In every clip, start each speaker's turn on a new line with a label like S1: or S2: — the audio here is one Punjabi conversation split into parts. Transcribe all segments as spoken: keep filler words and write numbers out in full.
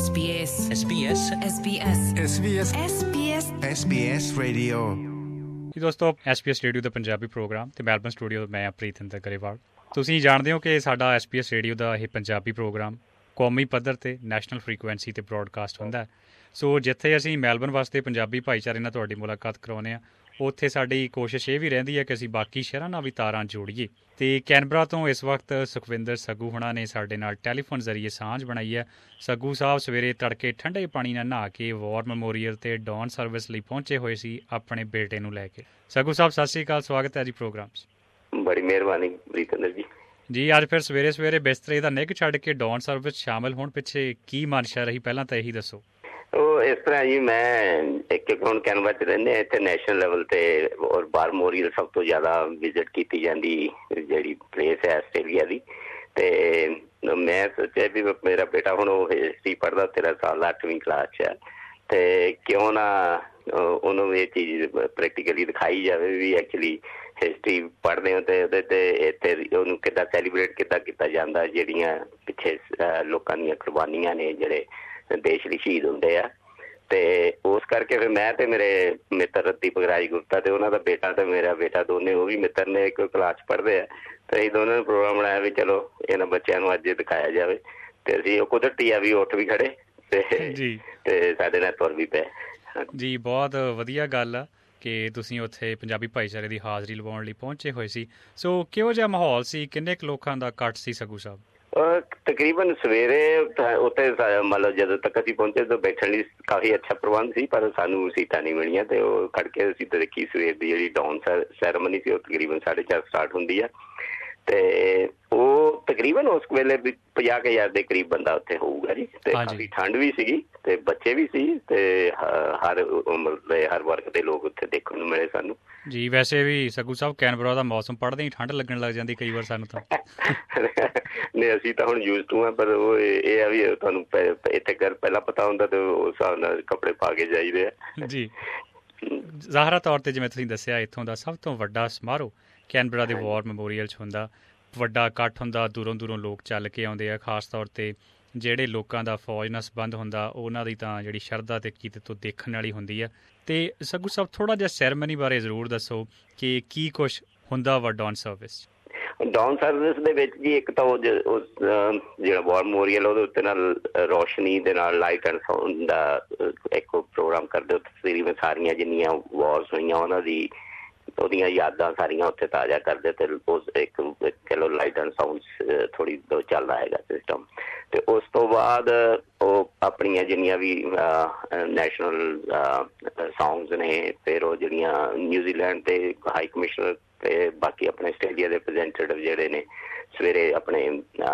S1: S B S
S2: S B S
S1: S B S
S3: S B S
S1: S B S
S3: S B S radio
S4: ਜੀ ਦੋਸਤੋ, ਐਸ ਪੀ ਐਸ ਰੇਡੀਓ ਦਾ ਪੰਜਾਬੀ ਪ੍ਰੋਗਰਾਮ ਤੇ ਮੈਲਬਨ ਸਟੂਡੀਓ ਤੋਂ ਮੈਂ ਪ੍ਰੀਤਿੰਦਰ ਗਰੇਵਾਲ। ਤੁਸੀਂ ਜਾਣਦੇ ਹੋ ਕਿ ਸਾਡਾ ਐਸ ਪੀ ਐਸ ਰੇਡੀਓ ਦਾ ਇਹ ਪੰਜਾਬੀ ਪ੍ਰੋਗਰਾਮ ਕੌਮੀ ਪੱਧਰ 'ਤੇ ਨੈਸ਼ਨਲ ਫਰੀਕੁਐਂਸੀ 'ਤੇ ਬਰੋਡਕਾਸਟ ਹੁੰਦਾ ਹੈ। ਸੋ ਜਿੱਥੇ ਅਸੀਂ ਮੈਲਬਨ ਵਾਸਤੇ ਪੰਜਾਬੀ ਭਾਈਚਾਰੇ ਨਾਲ ਤੁਹਾਡੀ ਮੁਲਾਕਾਤ ਕਰਵਾਉਂਦੇ ਹਾਂ, ਉੱਥੇ ਸਾਡੀ ਕੋਸ਼ਿਸ਼ ਇਹ ਵੀ ਰਹਿੰਦੀ ਹੈ ਕਿ ਅਸੀਂ ਬਾਕੀ ਸ਼ਹਿਰਾਂ ਨਾਲ ਵੀ ਤਾਰਾਂ ਜੋੜੀਏ। ਅਤੇ ਕੈਨਬਰਾ ਤੋਂ ਇਸ ਵਕਤ ਸੁਖਵਿੰਦਰ ਸੱਗੂ ਹੋਣਾ ਨੇ ਸਾਡੇ ਨਾਲ ਟੈਲੀਫੋਨ ਜ਼ਰੀਏ ਸਾਂਝ ਬਣਾਈ ਹੈ। ਸੱਗੂ ਸਾਹਿਬ ਸਵੇਰੇ ਤੜਕੇ ਠੰਡੇ ਪਾਣੀ ਨਾਲ ਨਹਾ ਕੇ ਵਾਰ ਮੈਮੋਰੀਅਲ ਤੇ ਡੌਨ ਸਰਵਿਸ ਲਈ ਪਹੁੰਚੇ ਹੋਏ ਸੀ ਆਪਣੇ ਬੇਟੇ ਨੂੰ ਲੈ ਕੇ। ਸੱਗੂ ਸਾਹਿਬ ਸਤਿ ਸ਼੍ਰੀ ਅਕਾਲ, ਸਵਾਗਤ ਹੈ ਜੀ ਪ੍ਰੋਗਰਾਮ 'ਚ।
S5: ਬੜੀ ਮਿਹਰਬਾਨੀ ਪ੍ਰੀਤਿੰਦਰ ਜੀ। ਜੀ
S4: ਅੱਜ ਫਿਰ ਸਵੇਰੇ ਸਵੇਰੇ ਬਿਸਤਰੇ ਦਾ ਨਿੱਘ ਛੱਡ ਕੇ ਡੌਨ ਸਰਵਿਸ ਸ਼ਾਮਿਲ ਹੋਣ ਪਿੱਛੇ ਕੀ ਮਨਸ਼ਾ ਰਹੀ, ਪਹਿਲਾਂ ਤਾਂ ਇਹੀ ਦੱਸੋ।
S5: ਉਹ ਇਸ ਤਰ੍ਹਾਂ ਜੀ, ਮੈਂ ਇੱਕ ਹੁਣ ਕੈਨਬਰਾ 'ਚ ਰਹਿੰਦੇ ਹਾਂ, ਇੱਥੇ ਨੈਸ਼ਨਲ ਲੈਵਲ ਤੇ ਔਰ ਬਾਰ ਮੈਮੋਰੀਅਲ ਸਭ ਤੋਂ ਜ਼ਿਆਦਾ ਵਿਜ਼ਿਟ ਕੀਤੀ ਜਾਂਦੀ ਜਿਹੜੀ ਪਲੇਸ ਹੈ ਆਸਟ੍ਰੇਲੀਆ ਦੀ। ਤੇ ਮੈਂ ਸੋਚਿਆ ਵੀ ਮੇਰਾ ਬੇਟਾ ਹੁਣ ਉਹ ਹਿਸਟਰੀ ਪੜ੍ਹਦਾ, ਤੇਰਾਂ ਸਾਲ ਅੱਠਵੀਂ ਕਲਾਸ 'ਚ ਹੈ, ਤੇ ਕਿਉਂ ਨਾ ਉਹਨੂੰ ਇਹ ਚੀਜ਼ ਪ੍ਰੈਕਟੀਕਲੀ ਦਿਖਾਈ ਜਾਵੇ ਵੀ ਐਕਚੁਅਲੀ ਹਿਸਟਰੀ ਪੜ੍ਹਦੇ ਹੋ ਤੇ ਉਹਦੇ ਤੇ ਇੱਥੇ ਉਹਨੂੰ ਕਿੱਦਾਂ ਸੈਲੀਬ੍ਰੇਟ ਕਿੱਦਾਂ ਕੀਤਾ ਜਾਂਦਾ, ਜਿਹੜੀਆਂ ਪਿੱਛੇ ਲੋਕਾਂ ਦੀਆਂ ਕੁਰਬਾਨੀਆਂ ਨੇ ਜਿਹੜੇ ਦੇਸ਼ ਲਈ ਸ਼ਹੀਦ ਹੁੰਦੇ ਆ। ਤੇ ਉਸ ਕਰਕੇ ਫਿਰ ਮੈਂ ਤੇ ਮੇਰੇ ਮਿੱਤਰ ਦੀਪਕ ਰਾਜ ਗੁਪਤਾ ਤੇ ਉਹਨਾਂ ਦਾ ਬੇਟਾ ਤੇ ਮੇਰਾ ਬੇਟਾ ਦੋਨੇ ਉਹ ਵੀ ਮਿੱਤਰ ਨੇ, ਇੱਕ ਕਲਾਸ ਪੜ੍ਹਦੇ ਆ, ਤੇ ਅਸੀਂ ਦੋਨਾਂ ਨੇ ਪ੍ਰੋਗਰਾਮ ਬਣਾਇਆ ਵੀ ਚਲੋ ਇਹਨਾਂ ਬੱਚਿਆਂ ਨੂੰ ਅੱਜ ਦਿਖਾਇਆ ਜਾਵੇ। ਤੇ ਅਸੀਂ ਉਹ ਕੁਦਰਤੀ ਆ ਵੀ ਉੱਠ ਵੀ ਖੜੇ ਤੇ ਤੇ ਸਾਡੇ ਨਾਲ ਤੁਰ ਵੀ ਪਏ
S4: ਜੀ। ਬਹੁਤ ਵਧੀਆ ਗੱਲ ਆ ਕਿ ਤੁਸੀਂ ਉੱਥੇ ਪੰਜਾਬੀ ਭਾਈਚਾਰੇ ਦੀ ਹਾਜ਼ਰੀ ਲਵਾਉਣ ਲਈ ਪਹੁੰਚੇ ਹੋਏ ਸੀ। ਸੋ ਕਿਹੋ ਜਿਹਾ ਮਾਹੌਲ ਸੀ, ਕਿੰਨੇ ਕੁ ਲੋਕਾਂ ਦਾ ਇਕੱਠ ਸੀ ਸੱਗੂ ਸਾਹਿਬ?
S5: ਤਕਰੀਬਨ ਸਵੇਰੇ ਉੱਥੇ ਮੰਨ ਲਓ ਜਦੋਂ ਤੱਕ ਅਸੀਂ ਪਹੁੰਚੇ ਤਾਂ ਬੈਠਣ ਲਈ ਕਾਫੀ ਅੱਛਾ ਪ੍ਰਬੰਧ ਸੀ, ਪਰ ਸਾਨੂੰ ਸੀਟਾਂ ਨਹੀਂ ਮਿਲੀਆਂ ਤੇ ਉਹ ਖੜ ਕੇ ਅਸੀਂ ਦੇਖੀ ਸਵੇਰ ਦੀ ਜਿਹੜੀ ਡਾਊਨ ਸੈਰੇਮਨੀ ਸੀ ਉਹ ਤਕਰੀਬਨ ਸਾਢੇ ਚਾਰ ਸਟਾਰਟ ਹੁੰਦੀ ਆ। ਤੇ ਉਹ ਤਕਰੀਬਨ ਉਸ ਵੇਲੇ ਵੀ ਪੰਜਾਹ ਕੁ ਹਜ਼ਾਰ ਦੇ ਕਰੀਬ ਬੰਦਾ ਉੱਥੇ ਹੋਊਗਾ ਜੀ। ਤੇ ਕਾਫੀ ਠੰਡ ਵੀ ਸੀਗੀ ਤੇ ਬੱਚੇ ਵੀ ਸੀ ਤੇ ਹਰ ਉਮਰ ਦੇ ਹਰ ਵਰਗ ਦੇ ਲੋਕ ਉੱਥੇ ਦੇਖਣ ਨੂੰ ਮਿਲੇ ਸਾਨੂੰ
S4: ਜੀ। ਵੈਸੇ ਵੀ ਸੱਗੂ ਸਾਹਿਬ ਕੈਨਬਰਾ ਦਾ ਮੌਸਮ ਪੜ੍ਹਦੇ ਹੀ ਠੰਡ ਲੱਗਣ ਲੱਗ ਜਾਂਦੀ ਕਈ ਵਾਰ ਸਾਨੂੰ ਤਾਂ।
S5: ਨਹੀਂ, ਅਸੀਂ ਤਾਂ ਹੁਣ ਯੂਜ਼ ਟੂ ਆ, ਪਰ ਉਹ ਇਹ ਆ ਵੀ ਤੁਹਾਨੂੰ ਇੱਥੇ ਘਰ ਪਹਿਲਾਂ ਪਤਾ ਹੁੰਦਾ ਤੇ ਉਸ ਹਿਸਾਬ ਨਾਲ ਕੱਪੜੇ ਪਾ ਕੇ ਜਾਈਦੇ ਆ ਜੀ।
S4: ਜ਼ਾਹਰਾ ਤੌਰ ਤੇ ਜਿਵੇਂ ਤੁਸੀਂ ਦੱਸਿਆ, ਇੱਥੋਂ ਦਾ ਸਭ ਤੋਂ ਵੱਡਾ ਸਮਾਰੋਹ ਕੈਨਬਰਾ ਦੇ ਵਾਰ ਮੈਮੋਰੀਅਲ 'ਚ ਹੁੰਦਾ। ਵੱਡਾ ਇਕੱਠ ਹੁੰਦਾ, ਦੂਰੋਂ ਦੂਰੋਂ ਲੋਕ ਚੱਲ ਕੇ ਆਉਂਦੇ ਆ, ਖਾਸ ਤੌਰ 'ਤੇ ਜਿਹੜੇ ਲੋਕਾਂ ਦਾ ਫੌਜ ਨਾਲ ਸੰਬੰਧ ਹੁੰਦਾ ਉਹਨਾਂ ਦੀ ਤਾਂ ਜਿਹੜੀ ਸ਼ਰਧਾ ਤੇ ਕੀਤੇ ਤੋਂ ਦੇਖਣ ਵਾਲੀ ਹੁੰਦੀ ਆ। ਤੇ ਸੱਗੂ ਸਾਹਿਬ ਥੋੜ੍ਹਾ ਜਿਹਾ ਸੈਰੇਮਨੀ ਬਾਰੇ ਜ਼ਰੂਰ ਦੱਸੋ ਕਿ ਕੀ ਕੁਛ ਹੁੰਦਾ ਵਾ ਡਾਊਨ ਸਰਵਿਸ?
S5: ਡਾਊਨ ਸਰਵਿਸ ਦੇ ਵਿੱਚ ਜੀ ਇੱਕ ਤਾਂ ਉਹ ਜਿਹੜਾ ਵਾਰ ਮੈਮੋਰੀਅਲ ਉਹਦੇ ਉੱਤੇ ਨਾਲ ਰੋਸ਼ਨੀ ਦੇ ਨਾਲ ਲਾਈਟ ਐਂਡ ਸਾਊਂਡ ਦਾ ਇੱਕ ਪ੍ਰੋਗਰਾਮ ਕਰਦੇ ਹੋ। ਤਕਰੀਬਨ ਸਾਰੀਆਂ ਜਿੰਨੀਆਂ ਵਾਰਸ ਹੋਈਆਂ ਉਹਨਾਂ ਦੀ ਉਹਦੀਆਂ ਯਾਦਾਂ ਸਾਰੀਆਂ ਉੱਥੇ ਤਾਜ਼ਾ ਕਰਦੇ ਤੇ ਉਸ ਇੱਕ ਕਿਲੋ ਲਾਈਟ ਐਂਡ ਸਾਊਂਡ ਥੋੜ੍ਹੀ ਚੱਲਦਾ ਹੈਗਾ ਸਿਸਟਮ। ਤੇ ਉਸ ਤੋਂ ਬਾਅਦ ਉਹ ਆਪਣੀਆਂ ਜਿੰਨੀਆਂ ਵੀ ਨੈਸ਼ਨਲ ਸੌਂਗਸ ਨੇ, ਫਿਰ ਉਹ ਜਿਹੜੀਆਂ ਨਿਊਜ਼ੀਲੈਂਡ ਦੇ ਹਾਈ ਕਮਿਸ਼ਨਰ ਤੇ ਬਾਕੀ ਆਪਣੇ ਆਸਟ੍ਰੇਲੀਆ ਦੇ ਰਿਪਰੈਜ਼ੈਂਟੇਟਿਵ ਜਿਹੜੇ ਨੇ ਸਵੇਰੇ ਆਪਣੇ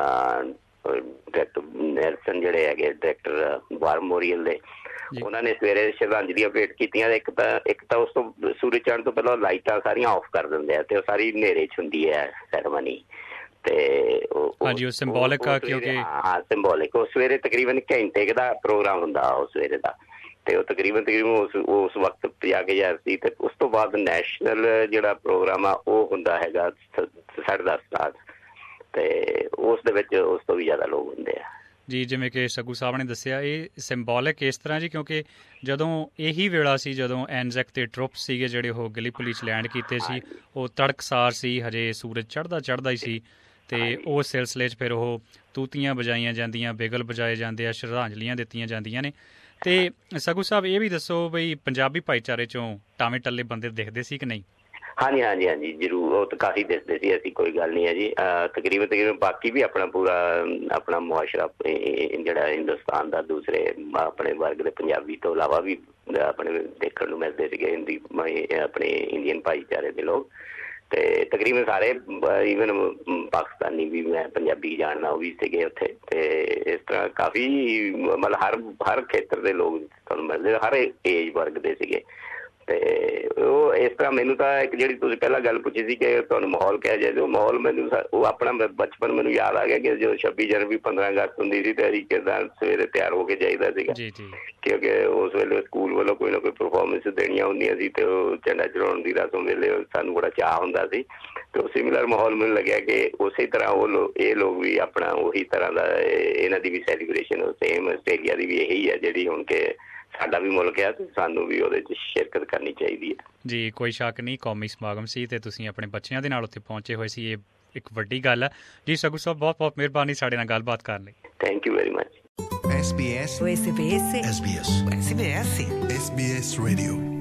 S5: ਡਾਇਰੈਕਟਰ ਨੈਲਸਨ ਜਿਹੜੇ ਹੈਗੇ ਡਾਇਰੈਕਟਰ ਵਾਰ ਮੈਮੋਰੀਅਲ ਦੇ, ਉਹਨਾਂ ਨੇ ਸਵੇਰੇ ਸ਼ਰਧਾਂਜਲੀਆਂ ਭੇਟ ਕੀਤੀਆਂ। ਇੱਕ ਤਾਂ ਇੱਕ ਤਾਂ ਉਸ ਤੋਂ ਸੂਰਜ ਚੜ੍ਹਨ ਤੋਂ ਪਹਿਲਾਂ ਲਾਈਟਾਂ ਸਾਰੀਆਂ ਆਫ ਕਰ ਦਿੰਦੇ ਆ ਤੇ ਉਹ ਸਾਰੀ ਹਨੇਰੇ 'ਚ ਹੁੰਦੀ ਹੈ ਸੈਰੇਮਨੀ। ਤੇ
S4: ਹਾਂਜੀ, ਉਹ ਸਿੰਬੋਲਿਕ ਆ ਕਿਉਂਕਿ
S5: ਹਾਂ ਸਿੰਬੋਲਿਕ ਉਹ ਸਵੇਰੇ ਤਕਰੀਬਨ ਘੰਟੇ ਦਾ ਪ੍ਰੋਗਰਾਮ ਹੁੰਦਾ ਉਹ ਸਵੇਰੇ ਦਾ। ਤੇ ਉਹ ਤਕਰੀਬਨ ਤਕਰੀਬਨ ਉਸ ਉਸ ਵਕਤ ਪੰਜਾਹ ਕੁ ਹਜ਼ਾਰ ਸੀ। ਤੇ ਉਸ ਤੋਂ ਬਾਅਦ ਨੈਸ਼ਨਲ ਜਿਹੜਾ ਪ੍ਰੋਗਰਾਮ ਆ ਉਹ ਹੁੰਦਾ ਹੈਗਾ ਸਾਢੇ ਦਸ ਸਟਾਰਟ, ਤੇ ਉਸ ਦੇ ਵਿੱਚ ਉਸ ਤੋਂ ਵੀ ਜ਼ਿਆਦਾ ਲੋਕ ਹੁੰਦੇ ਆ
S4: ਜੀ। ਜਿਵੇਂ ਕਿ ਸੱਗੂ ਸਾਹਿਬ ਨੇ ਦੱਸਿਆ, ਇਹ ਸਿੰਬੋਲਿਕ ਇਸ ਤਰ੍ਹਾਂ ਜੀ ਕਿਉਂਕਿ ਜਦੋਂ ਇਹੀ ਵੇਲਾ ਸੀ ਜਦੋਂ ਐਨਜ਼ੈਕ ਤੇ ਟਰੁੱਪ ਸੀਗੇ ਜਿਹੜੇ ਉਹ ਗਲੀਪੋਲੀ 'ਚ ਲੈਂਡ ਕੀਤੇ ਸੀ, ਉਹ ਤੜਕਸਾਰ ਸੀ, ਹਜੇ ਸੂਰਜ ਚੜ੍ਹਦਾ ਚੜ੍ਹਦਾ ਹੀ ਸੀ। ਤੇ ਉਸ ਸਿਲਸਿਲੇ 'ਚ ਫਿਰ ਉਹ ਤੂਤੀਆਂ ਵਜਾਈਆਂ ਜਾਂਦੀਆਂ, ਬਿਗਲ ਵਜਾਏ ਜਾਂਦੇ ਆ, ਸ਼ਰਧਾਂਜਲੀਆਂ ਦਿੱਤੀਆਂ ਜਾਂਦੀਆਂ ਨੇ। ਤੇ ਸੱਗੂ ਸਾਹਿਬ ਇਹ ਵੀ ਦੱਸੋ ਬਈ ਪੰਜਾਬੀ ਭਾਈਚਾਰੇ 'ਚੋਂ ਟਾਵੇਂ ਟੱਲੇ ਬੰਦੇ ਦਿਖਦੇ ਸੀ ਕਿ ਨਹੀਂ?
S5: ਹਾਂਜੀ ਹਾਂਜੀ ਹਾਂਜੀ ਜ਼ਰੂਰ, ਉਹ ਤਾਂ ਕਾਫੀ ਦਿਸਦੇ ਸੀ, ਐਸੀ ਕੋਈ ਗੱਲ ਨਹੀਂ ਹੈ ਜੀ। ਤਕਰੀਬਨ ਤਕਰੀਬਨ ਬਾਕੀ ਵੀ ਆਪਣਾ ਪੂਰਾ ਆਪਣਾ ਮੁਆਸ਼ਰਾ ਜਿਹੜਾ ਹਿੰਦੁਸਤਾਨ ਦਾ ਦੂਸਰੇ ਆਪਣੇ ਵਰਗ ਦੇ ਪੰਜਾਬੀ ਤੋਂ ਇਲਾਵਾ ਵੀ ਆਪਣੇ ਦੇਖਣ ਨੂੰ ਮਿਲਦੇ ਸੀਗੇ, ਹਿੰਦੀ ਆਪਣੇ ਇੰਡੀਅਨ ਭਾਈਚਾਰੇ ਦੇ ਲੋਕ। ਤੇ ਤਕਰੀਬਨ ਸਾਰੇ ਈਵਨ ਪਾਕਿਸਤਾਨੀ ਵੀ ਮੈਂ ਪੰਜਾਬੀ ਜਾਣਦਾ ਉਹ ਵੀ ਸੀਗੇ ਉੱਥੇ। ਤੇ ਇਸ ਤਰ੍ਹਾਂ ਕਾਫੀ ਮਤਲਬ ਹਰ ਹਰ ਖੇਤਰ ਦੇ ਲੋਕ ਤੁਹਾਨੂੰ ਮਿਲਦੇ, ਹਰ ਏਜ ਵਰਗ ਦੇ ਸੀਗੇ। ਤੇ ਉਹ ਇਸ ਤਰ੍ਹਾਂ ਮੈਨੂੰ ਤਾਂ ਇੱਕ ਜਿਹੜੀ ਤੁਸੀਂ ਪਹਿਲਾਂ ਗੱਲ ਪੁੱਛੀ ਸੀ ਕਿ ਤੁਹਾਨੂੰ ਮਾਹੌਲ ਕਿਹਾ ਜਾਏ, ਉਹ ਮਾਹੌਲ ਮੈਨੂੰ ਉਹ ਆਪਣਾ ਬਚਪਨ ਮੈਨੂੰ ਯਾਦ ਆ ਗਿਆ ਕਿ ਜਦੋਂ ਛੱਬੀ ਜਨਵਰੀ ਪੰਦਰਾਂ ਅਗਸਤ ਹੁੰਦੀ ਸੀ ਤੇ ਅਸੀਂ ਕਿੱਦਾਂ ਸਵੇਰੇ ਤਿਆਰ ਹੋ ਕੇ ਜਾਈਦਾ ਸੀਗਾ, ਕਿਉਂਕਿ ਉਸ ਵੇਲੇ ਸਕੂਲ ਵੱਲੋਂ ਕੋਈ ਨਾ ਕੋਈ ਪਰਫੋਰਮੈਂਸ ਦੇਣੀਆਂ ਹੁੰਦੀਆਂ ਸੀ ਤੇ ਉਹ ਝੰਡਾ ਚੜਾਉਣ ਦੀ ਰਸਮ ਵੇਲੇ ਸਾਨੂੰ ਬੜਾ ਚਾਅ ਹੁੰਦਾ ਸੀ। ਤੇ ਉਹ ਸਿਮਿਲਰ ਮਾਹੌਲ ਮੈਨੂੰ ਲੱਗਿਆ ਕਿ ਉਸੇ ਤਰ੍ਹਾਂ ਉਹ ਲੋਕ ਇਹ ਲੋਕ ਵੀ ਆਪਣਾ ਉਹੀ ਤਰ੍ਹਾਂ ਦਾ ਇਹਨਾਂ ਦੀ ਵੀ ਸੈਲੀਬ੍ਰੇਸ਼ਨ ਸੇਮ ਆਸਟ੍ਰੇਲੀਆ ਦੀ ਵੀ ਇਹੀ ਹੈ ਜਿਹੜੀ ਹੁਣ ਕਿ ਸਾਡਾ ਵੀ ਮੁਲਕ ਹੈ ਤੇ ਸਾਨੂੰ ਵੀ ਉਹਦੇ 'ਚ ਸ਼ਿਰਕਤ ਕਰਨੀ ਚਾਹੀਦੀ ਹੈ।
S4: ਜੀ ਕੋਈ ਸ਼ੱਕ ਨਹੀਂ, ਕੌਮੀ ਸਮਾਗਮ ਸੀ ਤੇ ਤੁਸੀਂ ਆਪਣੇ ਬੱਚਿਆਂ ਦੇ ਨਾਲ ਉੱਥੇ ਪਹੁੰਚੇ ਹੋਏ ਸੀ, ਇਹ ਇੱਕ ਵੱਡੀ ਗੱਲ ਹੈ ਜੀ। ਸਗੂ ਸਾਹਿਬ ਬਹੁਤ ਬਹੁਤ ਮਿਹਰਬਾਨੀ ਸਾਡੇ ਨਾਲ ਗੱਲਬਾਤ ਕਰਨ ਲਈ।
S5: Thank you very much.
S3: S B S
S1: S B S S B S S B S S B S radio.